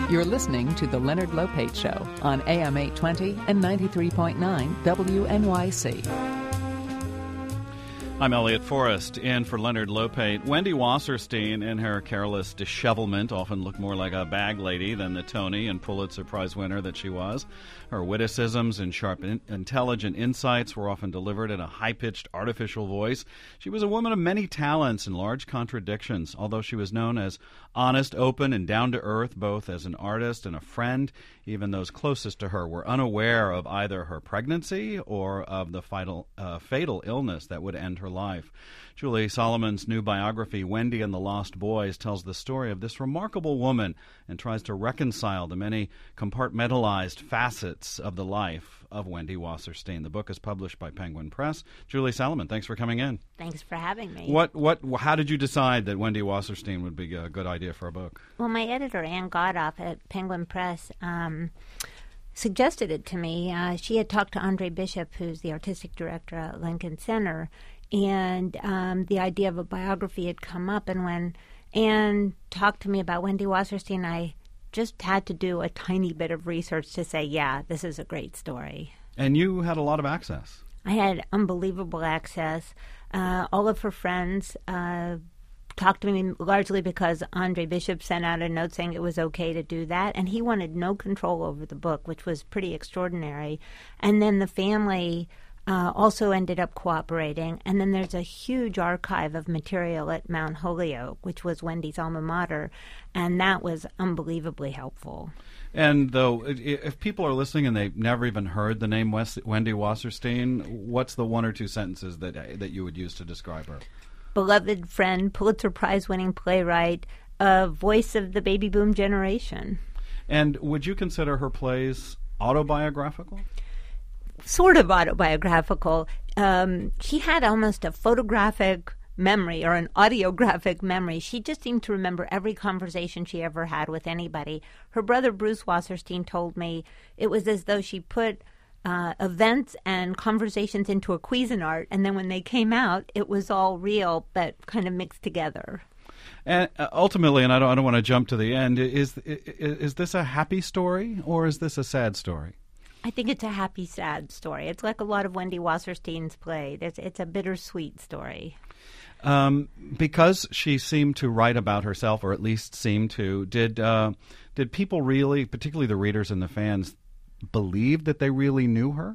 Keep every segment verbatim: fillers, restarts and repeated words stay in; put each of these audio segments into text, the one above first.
You're listening to The Leonard Lopate Show on A M eight twenty and ninety-three point nine W N Y C. I'm Elliot Forrest, in for Leonard Lopate. Wendy Wasserstein, in her careless dishevelment, often looked more like a bag lady than the Tony and Pulitzer Prize winner that she was. Her witticisms and sharp, in- intelligent insights were often delivered in a high-pitched, artificial voice. She was a woman of many talents and large contradictions, although she was known as honest, open, and down-to-earth, both as an artist and a friend. Even those closest to her were unaware of either her pregnancy or of the fatal, uh, fatal illness that would end her life. Julie Solomon's new biography, Wendy and the Lost Boys, tells the story of this remarkable woman and tries to reconcile the many compartmentalized facets of the life of Wendy Wasserstein. The book is published by Penguin Press. Julie Solomon, thanks for coming in. Thanks for having me. What, what, how did you decide that Wendy Wasserstein would be a good idea for a book? Well, my editor, Ann Godoff at Penguin Press, um, suggested it to me. Uh, she had talked to Andre Bishop, who's the artistic director at Lincoln Center, and um, the idea of a biography had come up. And when Anne talked to me about Wendy Wasserstein, I just had to do a tiny bit of research to say, yeah, this is a great story. And you had a lot of access. I had unbelievable access. Uh, all of her friends uh, talked to me largely because Andre Bishop sent out a note saying it was okay to do that, and he wanted no control over the book, which was pretty extraordinary. And then the family Uh, also ended up cooperating. And then there's a huge archive of material at Mount Holyoke, which was Wendy's alma mater, and that was unbelievably helpful. And though, if people are listening and they've never even heard the name Wes- Wendy Wasserstein, what's the one or two sentences that that you would use to describe her? Beloved friend, Pulitzer Prize-winning playwright, a voice of the baby boom generation. And would you consider her plays autobiographical? Sort of autobiographical. Um, she had almost a photographic memory or an audiographic memory. She just seemed to remember every conversation she ever had with anybody. Her brother Bruce Wasserstein told me it was as though she put uh, events and conversations into a Cuisinart, and then when they came out, it was all real but kind of mixed together. And uh, ultimately, and I don't, I don't want to jump to the end, is, is is this a happy story or is this a sad story? I think it's a happy, sad story. It's like a lot of Wendy Wasserstein's plays. It's, it's a bittersweet story. Um, because she seemed to write about herself, or at least seemed to, did uh, did people really, particularly the readers and the fans, believe that they really knew her?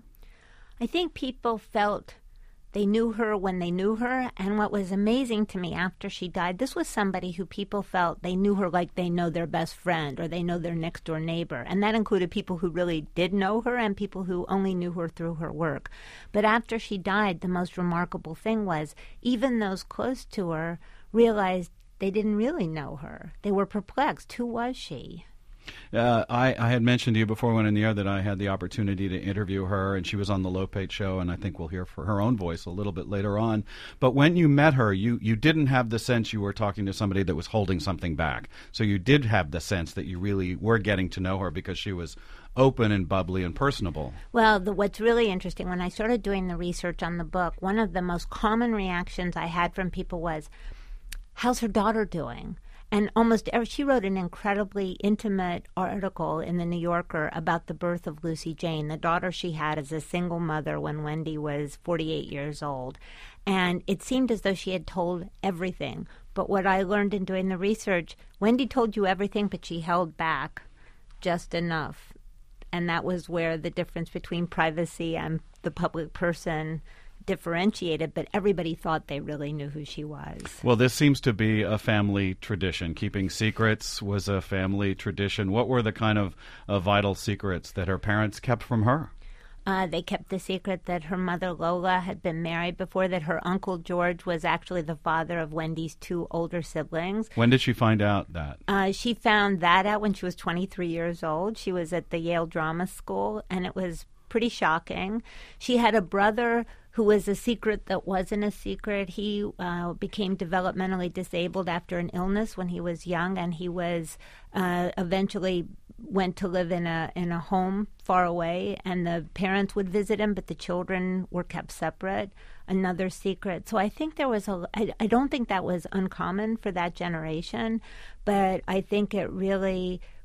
I think people felt they knew her when they knew her, and what was amazing to me after she died, this was somebody who people felt they knew her like they know their best friend or they know their next-door neighbor, and that included people who really did know her and people who only knew her through her work. But after she died, the most remarkable thing was even those close to her realized they didn't really know her. They were perplexed. Who was she? Uh, I, I had mentioned to you before we went in the air that I had the opportunity to interview her, and she was on the Lopate Show, and I think we'll hear for her own voice a little bit later on. But when you met her, you, you didn't have the sense you were talking to somebody that was holding something back. So you did have the sense that you really were getting to know her because she was open and bubbly and personable. Well, the, what's really interesting, when I started doing the research on the book, one of the most common reactions I had from people was, how's her daughter doing? And almost every, she wrote an incredibly intimate article in the New Yorker about the birth of Lucy Jane, the daughter she had as a single mother when Wendy was forty-eight years old. And it seemed as though she had told everything. But what I learned in doing the research, Wendy told you everything, but she held back just enough. And that was where the difference between privacy and the public person differentiated, but everybody thought they really knew who she was. Well, this seems to be a family tradition. Keeping secrets was a family tradition. What were the kind of uh, vital secrets that her parents kept from her? Uh, they kept the secret that her mother Lola had been married before, that her uncle George was actually the father of Wendy's two older siblings. When did she find out that? Uh, she found that out when she was twenty-three years old. She was at the Yale Drama School, and it was pretty shocking. She had a brother who was a secret that wasn't a secret. He uh, became developmentally disabled after an illness when he was young, and he was uh, eventually went to live in a in a home far away, and the parents would visit him, but the children were kept separate. Another secret. So I think there was a, I, I don't think that was uncommon for that generation, but I think it really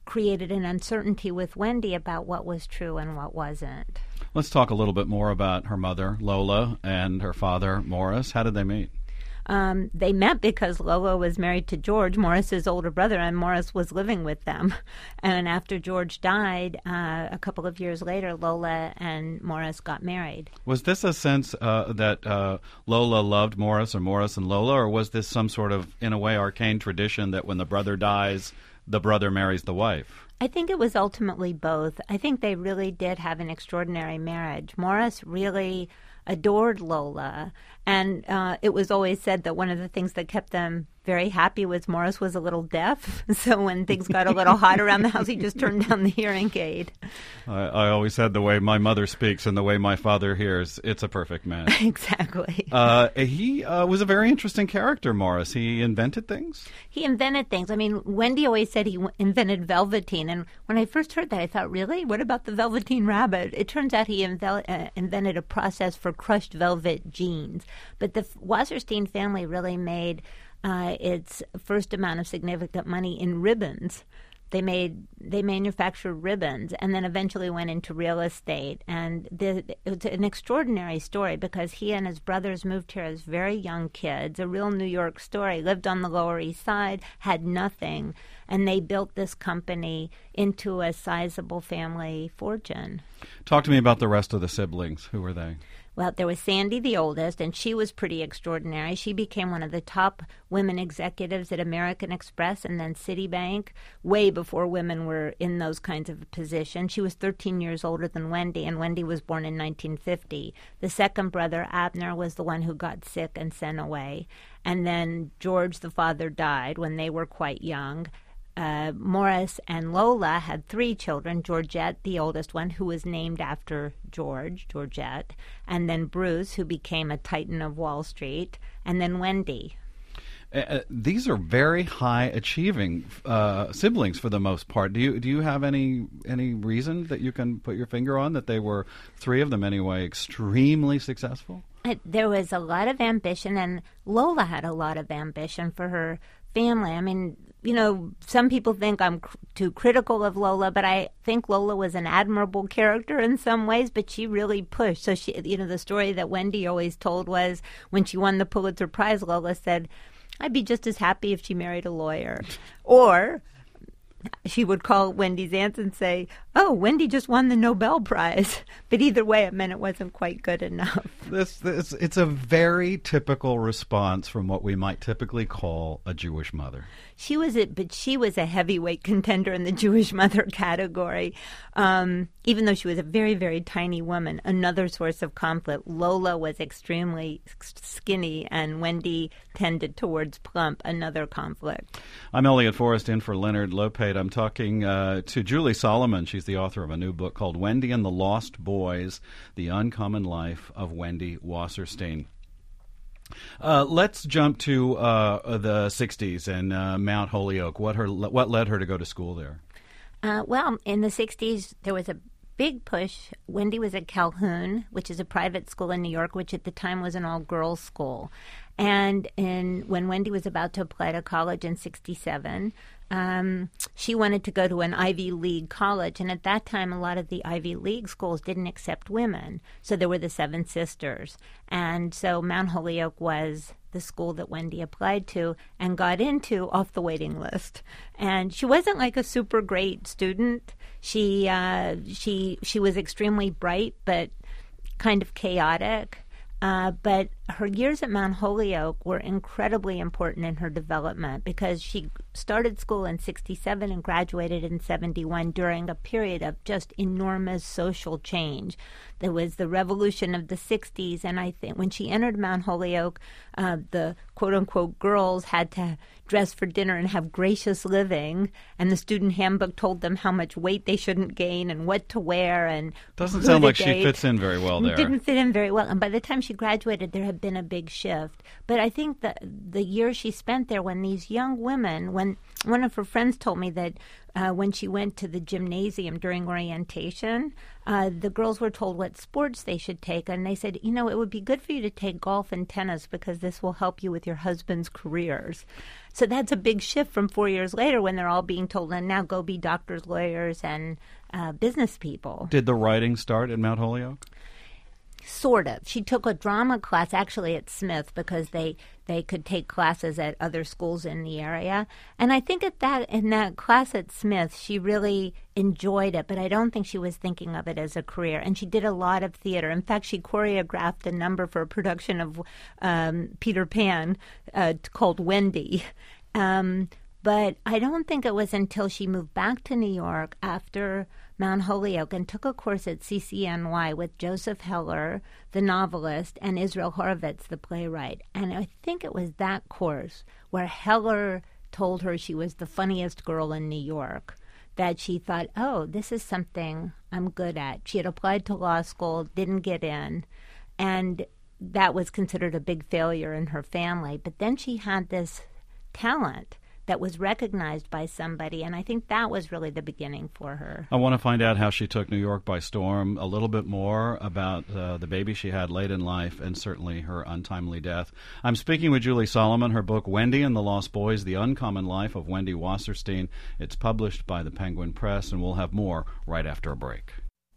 created an uncertainty with Wendy about what was true and what wasn't. Let's talk a little bit more about her mother, Lola, and her father, Morris. How did they meet? Um, they met because Lola was married to George, Morris's older brother, and Morris was living with them. And after George died, uh, a couple of years later, Lola and Morris got married. Was this a sense uh, that uh, Lola loved Morris, or Morris and Lola, or was this some sort of, in a way, arcane tradition that when the brother dies, the brother marries the wife? I think it was ultimately both. I think they really did have an extraordinary marriage. Morris really adored Lola, and uh, it was always said that one of the things that kept them very happy was Morris was a little deaf, so when things got a little hot around the house, he just turned down the hearing aid. I, I always said the way my mother speaks and the way my father hears, it's a perfect match. Exactly. Uh, he uh, was a very interesting character, Morris. He invented things? He invented things. I mean, Wendy always said he w- invented Velveteen, and when I first heard that, I thought, really? What about the Velveteen Rabbit? It turns out he invel- uh, invented a process for crushed velvet jeans. But the Wasserstein family really made uh, its first amount of significant money in ribbons. They made they manufactured ribbons, and then eventually went into real estate. And the, it's an extraordinary story because he and his brothers moved here as very young kids. A real New York story. Lived on the Lower East Side, had nothing, and they built this company into a sizable family fortune. Talk to me about the rest of the siblings. Who were they? Well, there was Sandy, the oldest, and she was pretty extraordinary. She became one of the top women executives at American Express and then Citibank, way before women were in those kinds of positions. She was thirteen years older than Wendy, and Wendy was born in nineteen fifty. The second brother, Abner, was the one who got sick and sent away. And then George, the father, died when they were quite young. Uh, Morris and Lola had three children, Georgette, the oldest one, who was named after George, Georgette, and then Bruce, who became a titan of Wall Street, and then Wendy. Uh, these are very high-achieving uh, siblings for the most part. Do you do you have any any reason that you can put your finger on that they were, three of them anyway, extremely successful? It, there was a lot of ambition, and Lola had a lot of ambition for her family. I mean, you know, some people think I'm cr- too critical of Lola, but I think Lola was an admirable character in some ways, but she really pushed. So, she, you know, the story that Wendy always told was when she won the Pulitzer Prize, Lola said, I'd be just as happy if she married a lawyer. Or she would call Wendy's aunt and say, oh, Wendy just won the Nobel Prize. But either way, it meant it wasn't quite good enough. This, this, it's a very typical response from what we might typically call a Jewish mother. She was a, but she was a heavyweight contender in the Jewish mother category. Um, even though she was a very, very tiny woman, another source of conflict. Lola was extremely skinny, and Wendy tended towards plump, another conflict. I'm Elliot Forrest, in for Leonard Lopate. I'm talking uh, to Julie Solomon. She's the author of a new book called Wendy and the Lost Boys, The Uncommon Life of Wendy Wasserstein. Uh, let's jump to uh, the sixties and uh, Mount Holyoke. What her what led her to go to school there? Uh, well, in the sixties, there was a big push. Wendy was at Calhoun, which is a private school in New York, which at the time was an all-girls school. And in, when Wendy was about to apply to college in sixty-seven, um, she wanted to go to an Ivy League college. And at that time, a lot of the Ivy League schools didn't accept women. So there were the Seven Sisters. And so Mount Holyoke was the school that Wendy applied to and got into off the waiting list. And she wasn't like a super great student. She uh, she she was extremely bright, but kind of chaotic. Uh, but her years at Mount Holyoke were incredibly important in her development because she started school in sixty-seven and graduated in seventy-one during a period of just enormous social change. There was the revolution of the sixties, and I think when she entered Mount Holyoke, uh, the quote-unquote girls had to dress for dinner and have gracious living, and the student handbook told them how much weight they shouldn't gain and what to wear. And doesn't sound like she fits in very well there. Didn't fit in very well. And by the time she graduated, there had been a big shift. But I think that the year she spent there, when these young women, when one of her friends told me that uh, when she went to the gymnasium during orientation, uh, the girls were told what sports they should take. And they said, you know, it would be good for you to take golf and tennis because this will help you with your husband's careers. So that's a big shift from four years later when they're all being told, and now go be doctors, lawyers, and uh, business people. Did the writing start at Mount Holyoke? Sort of. She took a drama class actually at Smith because they, they could take classes at other schools in the area. And I think at that in that class at Smith, she really enjoyed it, but I don't think she was thinking of it as a career. And she did a lot of theater. In fact, she choreographed a number for a production of um, Peter Pan uh, called Wendy. Um, but I don't think it was until she moved back to New York after Mount Holyoke and took a course at C C N Y with Joseph Heller, the novelist, and Israel Horovitz, the playwright. And I think it was that course where Heller told her she was the funniest girl in New York, that she thought, oh, this is something I'm good at. She had applied to law school, didn't get in, and that was considered a big failure in her family. But then she had this talent that was recognized by somebody, and I think that was really the beginning for her. I want to find out how she took New York by storm, a little bit more about uh, the baby she had late in life, and certainly her untimely death. I'm speaking with Julie Solomon. Her book, Wendy and the Lost Boys, The Uncommon Life of Wendy Wasserstein. It's published by the Penguin Press, and we'll have more right after a break.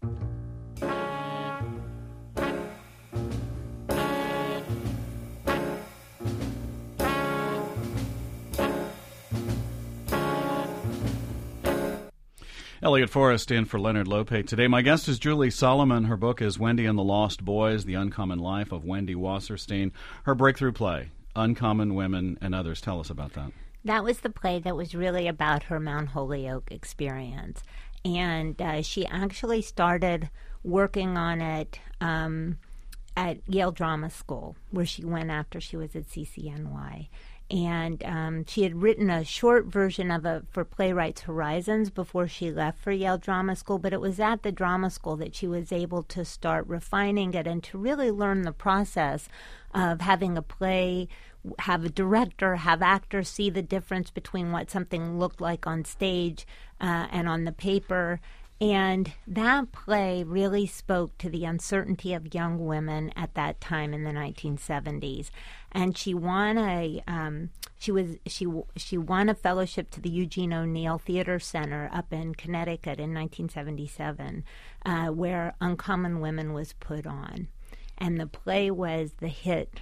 Elliot Forrest in for Leonard Lopate today. My guest is Julie Solomon. Her book is Wendy and the Lost Boys, The Uncommon Life of Wendy Wasserstein. Her breakthrough play, Uncommon Women and Others. Tell us about that. That was the play that was really about her Mount Holyoke experience. And uh, she actually started working on it um, at Yale Drama School, where she went after she was at C C N Y. And um, she had written a short version of it for Playwrights Horizons before she left for Yale Drama School, but it was at the drama school that she was able to start refining it and to really learn the process of having a play, have a director, have actors see the difference between what something looked like on stage uh, and on the paper. And that play really spoke to the uncertainty of young women at that time in the nineteen seventies. And she won a um, she was she she won a fellowship to the Eugene O'Neill Theater Center up in Connecticut in nineteen seventy-seven, uh, where Uncommon Women was put on, and the play was the hit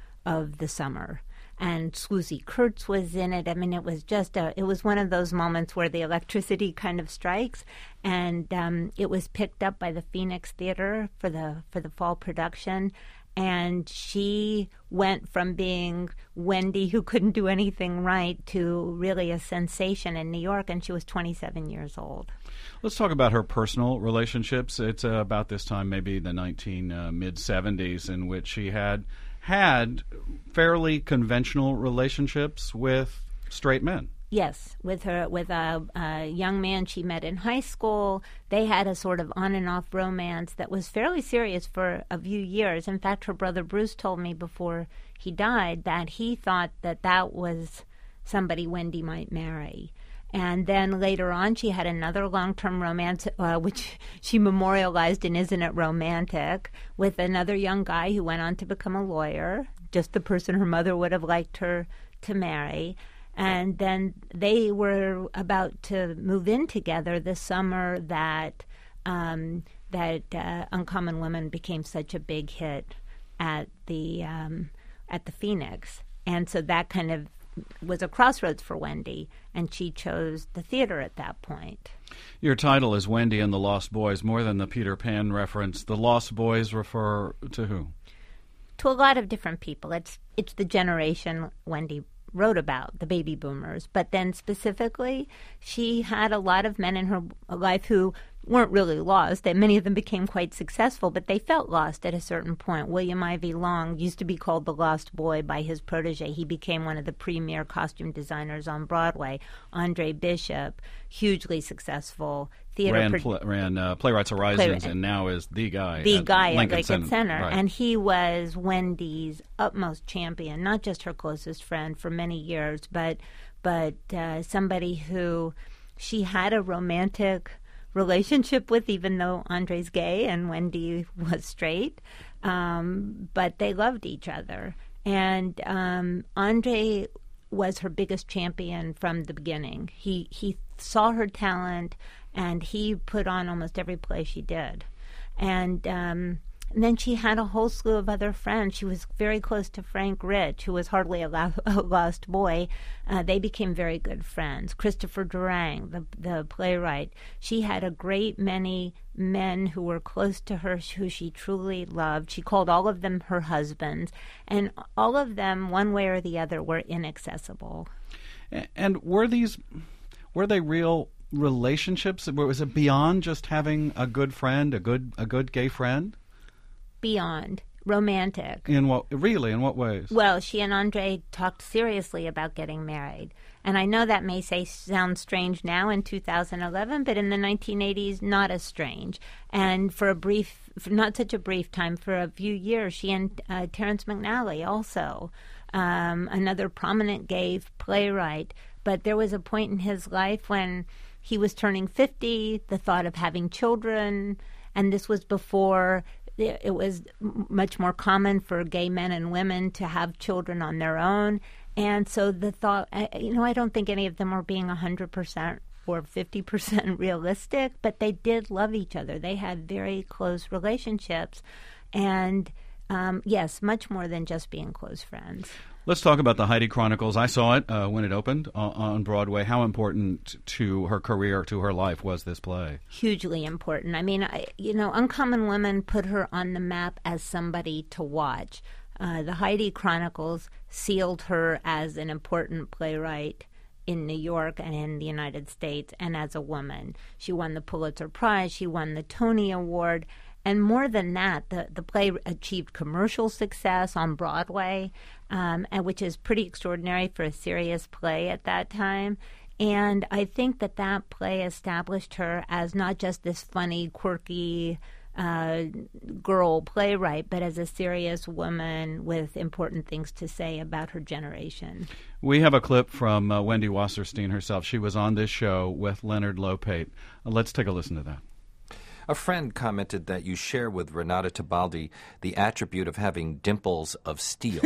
of the summer. And Swoosie Kurtz was in it. I mean, it was just a, it was one of those moments where the electricity kind of strikes. And um, it was picked up by the Phoenix Theater for the for the fall production. And she went from being Wendy, who couldn't do anything right, to really a sensation in New York. And she was twenty-seven years old. Let's talk about her personal relationships. It's uh, about this time, maybe the nineteen uh, mid seventies, in which she had had fairly conventional relationships with straight men. Yes, with her with a, a young man she met in high school. They had a sort of on and off romance that was fairly serious for a few years. In fact, her brother Bruce told me before he died that he thought that that was somebody Wendy might marry. And then later on, she had another long-term romance, uh, which she memorialized in Isn't It Romantic, with another young guy who went on to become a lawyer, just the person her mother would have liked her to marry. And then they were about to move in together the summer that um, that uh, Uncommon Women became such a big hit at the um, at the Phoenix, and so that kind of was a crossroads for Wendy, and she chose the theater at that point. Your title is Wendy and the Lost Boys. More than the Peter Pan reference, the Lost Boys refer to who? To a lot of different people. It's it's the generation Wendy wrote about, the baby boomers. But then specifically, she had a lot of men in her life who weren't really lost. That many of them became quite successful, but they felt lost at a certain point. William Ivey Long used to be called the Lost Boy by his protege. He became one of the premier costume designers on Broadway. Andre Bishop, hugely successful theater ran, pro- pl- ran uh, Playwrights Horizons, Play- and now is the guy. the at guy Lincoln at Lincoln Center, Center. Right. And he was Wendy's utmost champion, not just her closest friend for many years, but but uh, somebody who she had a romantic relationship with, even though Andre's gay and Wendy was straight. Um, but they loved each other. And um, Andre was her biggest champion from the beginning. He he saw her talent, and he put on almost every play she did. And, um, and then she had a whole slew of other friends. She was very close to Frank Rich, who was hardly a, lo- a lost boy. Uh, they became very good friends. Christopher Durang, the, the playwright, she had a great many men who were close to her, who she truly loved. She called all of them her husbands, and all of them, one way or the other, were inaccessible. And were these, were they real relationships? Was it beyond just having a good friend, a good a good gay friend? Beyond. Romantic. In what, really, in what ways? Well, she and Andre talked seriously about getting married. And I know that may say sound strange now in two thousand eleven, but in the nineteen eighties, not as strange. And for a brief, for not such a brief time, for a few years, she and uh, Terrence McNally also, um, another prominent gay playwright. But there was a point in his life when he was turning fifty, the thought of having children, and this was before it was much more common for gay men and women to have children on their own. And so the thought, you know, I don't think any of them were being one hundred percent or fifty percent realistic, but they did love each other. They had very close relationships. And um, yes, much more than just being close friends. Let's talk about the Heidi Chronicles. I saw it uh, when it opened uh, on Broadway. How important to her career, to her life, was this play? Hugely important. I mean, I, you know, Uncommon Women put her on the map as somebody to watch. Uh, the Heidi Chronicles sealed her as an important playwright in New York and in the United States, and as a woman. She won the Pulitzer Prize. She won the Tony Award. And more than that, the, the play achieved commercial success on Broadway, um, and which is pretty extraordinary for a serious play at that time. And I think that that play established her as not just this funny, quirky uh, girl playwright, but as a serious woman with important things to say about her generation. We have a clip from uh, Wendy Wasserstein herself. She was on this show with Leonard Lopate. Uh, let's take a listen to that. A friend commented that you share with Renata Tebaldi the attribute of having dimples of steel.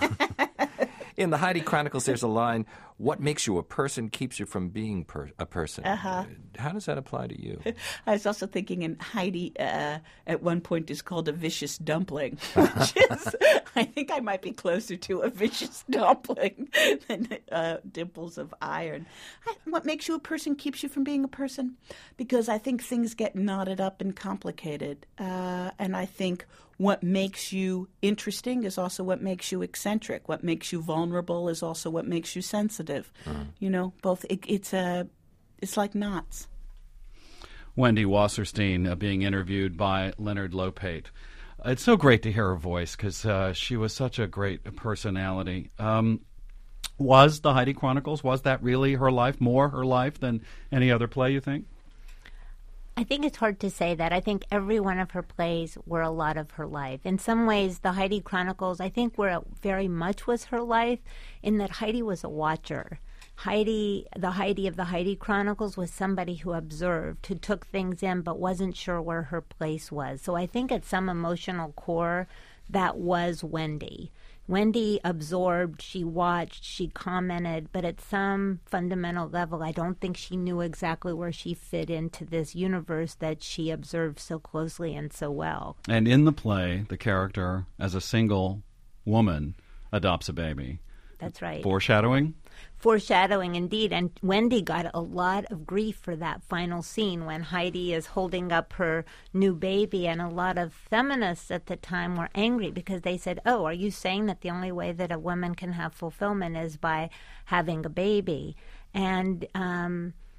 In the Heidi Chronicles, there's a line, "What makes you a person keeps you from being per- a person." Uh-huh. How does that apply to you? I was also thinking, in Heidi, uh, at one point, is called a vicious dumpling, which is, I think I might be closer to a vicious dumpling than uh, dimples of iron. I, what makes you a person keeps you from being a person, because I think things get knotted up and complicated, uh, and I think what makes you interesting is also what makes you eccentric. What makes you vulnerable is also what makes you sensitive. Mm. You know, both. It, it's a, it's like knots. Wendy Wasserstein uh, being interviewed by Leonard Lopate. It's so great to hear her voice because uh, she was such a great personality. Um, was the Heidi Chronicles, was that really her life, more her life than any other play, you think? I think it's hard to say that. I think every one of her plays were a lot of her life. In some ways, the Heidi Chronicles, I think, were very much was her life, in that Heidi was a watcher. Heidi, the Heidi of the Heidi Chronicles, was somebody who observed, who took things in, but wasn't sure where her place was. So I think at some emotional core, that was Wendy. Wendy absorbed, she watched, she commented, but at some fundamental level, I don't think she knew exactly where she fit into this universe that she observed so closely and so well. And in the play, the character, as a single woman, adopts a baby. That's right. Foreshadowing? Foreshadowing, indeed. And Wendy got a lot of grief for that final scene when Heidi is holding up her new baby. And a lot of feminists at the time were angry because they said, oh, are you saying that the only way that a woman can have fulfillment is by having a baby? And um,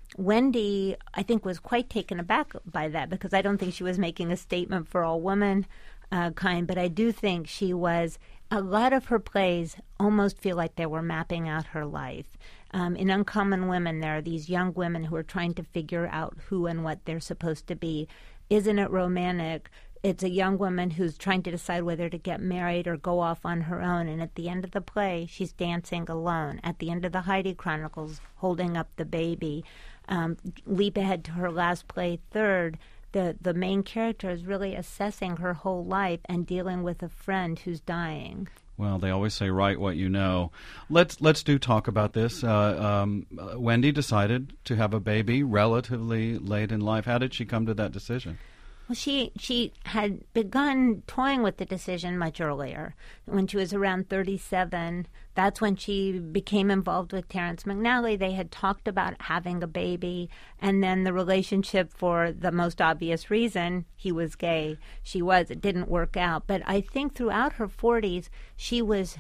Wendy, I think, was quite taken aback by that because I don't think she was making a statement for all women uh, kind, but I do think she was. A lot of her plays almost feel like they were mapping out her life. Um, in Uncommon Women, there are these young women who are trying to figure out who and what they're supposed to be. Isn't it romantic? It's a young woman who's trying to decide whether to get married or go off on her own. And at the end of the play, she's dancing alone. At the end of the Heidi Chronicles, holding up the baby. Um, leap ahead to her last play, Third. The, the main character is really assessing her whole life and dealing with a friend who's dying. Well, they always say, write what you know. Let's let's do talk about this. Uh, um, uh, Wendy decided to have a baby relatively late in life. How did she come to that decision? Well, she she had begun toying with the decision much earlier. When she was around thirty-seven, that's when she became involved with Terrence McNally. They had talked about having a baby, and then the relationship, for the most obvious reason, he was gay. She was. It didn't work out. But I think throughout her forties, she was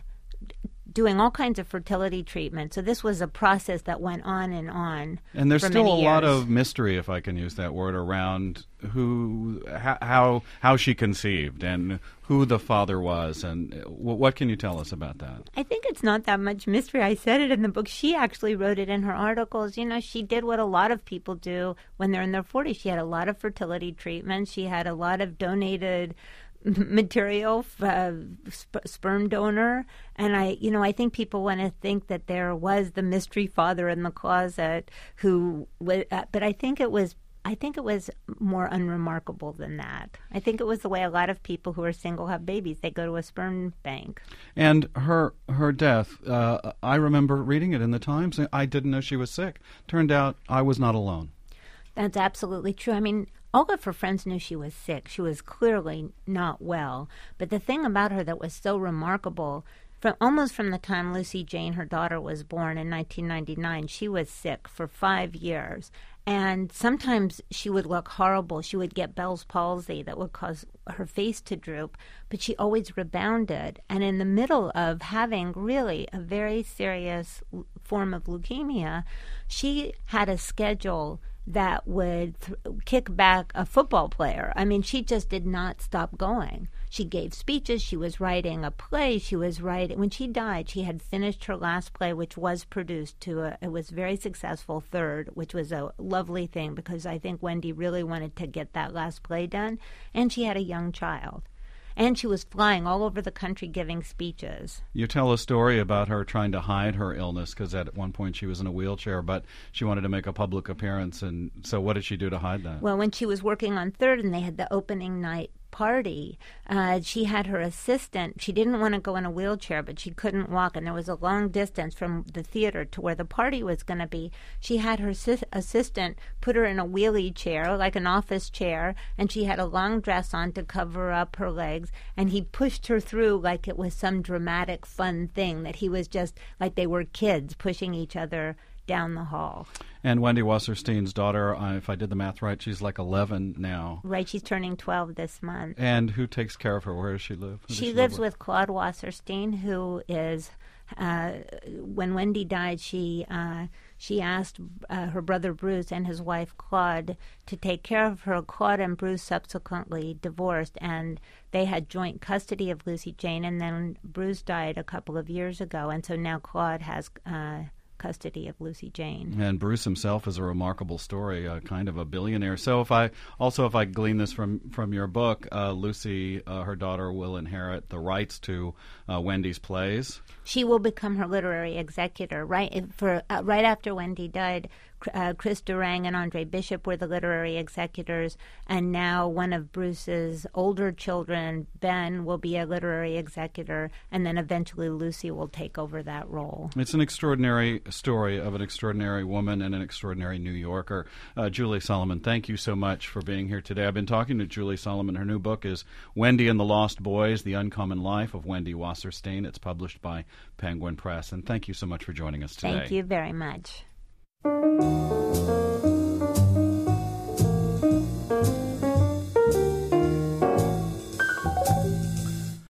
doing all kinds of fertility treatment. So this was a process that went on and on. And there's for still a many lot years. of mystery, if I can use that word, around who, how, how, how she conceived and who the father was. And w- what can you tell us about that? I think it's not that much mystery. I said it in the book. She actually wrote it in her articles. You know, she did what a lot of people do when they're in their forties. She had a lot of fertility treatments. She had a lot of donated material, uh, sp- sperm donor, and I, you know, I think people want to think that there was the mystery father in the closet who, w- uh, but I think it was, I think it was more unremarkable than that. I think it was the way a lot of people who are single have babies. They go to a sperm bank. And her her death, uh, I remember reading it in the Times. I didn't know she was sick. Turned out I was not alone. That's absolutely true. I mean, all of her friends knew she was sick. She was clearly not well. But the thing about her that was so remarkable, from almost from the time Lucy Jane, her daughter, was born in nineteen ninety-nine, she was sick for five years. And sometimes she would look horrible. She would get Bell's palsy that would cause her face to droop, but she always rebounded. And in the middle of having really a very serious form of leukemia, she had a schedule that would th- kick back a football player. I mean, she just did not stop going. She gave speeches. She was writing a play. She was writing. When she died, she had finished her last play, which was produced to a, it was very successful, Third, which was a lovely thing because I think Wendy really wanted to get that last play done. And she had a young child. And she was flying all over the country giving speeches. You tell a story about her trying to hide her illness because at one point she was in a wheelchair, but she wanted to make a public appearance. And so what did she do to hide that? Well, when she was working on Third and they had the opening night party, uh, she had her assistant. She didn't want to go in a wheelchair, but she couldn't walk, and there was a long distance from the theater to where the party was going to be. She had her sis- assistant put her in a wheelie chair, like an office chair, and she had a long dress on to cover up her legs, and he pushed her through like it was some dramatic, fun thing, that he was just like they were kids pushing each other down the hall. And Wendy Wasserstein's daughter, uh, if I did the math right, she's like eleven now. Right, she's turning twelve this month. And who takes care of her? Where does she live? Who does She she lives live with Claude Wasserstein, who is, uh, when Wendy died, she uh, she asked uh, her brother Bruce and his wife Claude to take care of her. Claude and Bruce subsequently divorced, and they had joint custody of Lucy Jane, and then Bruce died a couple of years ago, and so now Claude has uh, custody of Lucy Jane. And Bruce himself is a remarkable story, uh, kind of a billionaire. So if I also, if I glean this from, from your book, uh, Lucy, uh, her daughter, will inherit the rights to uh, Wendy's plays. She will become her literary executor. Right for uh, right after Wendy died, uh, Chris Durang and Andre Bishop were the literary executors, and now one of Bruce's older children, Ben, will be a literary executor, and then eventually Lucy will take over that role. It's an extraordinary story of an extraordinary woman and an extraordinary New Yorker. Uh, Julie Solomon, thank you so much for being here today. I've been talking to Julie Solomon. Her new book is Wendy and the Lost Boys, The Uncommon Life of Wendy Wasserstein. It's published by Penguin Press. And thank you so much for joining us today. Thank you very much.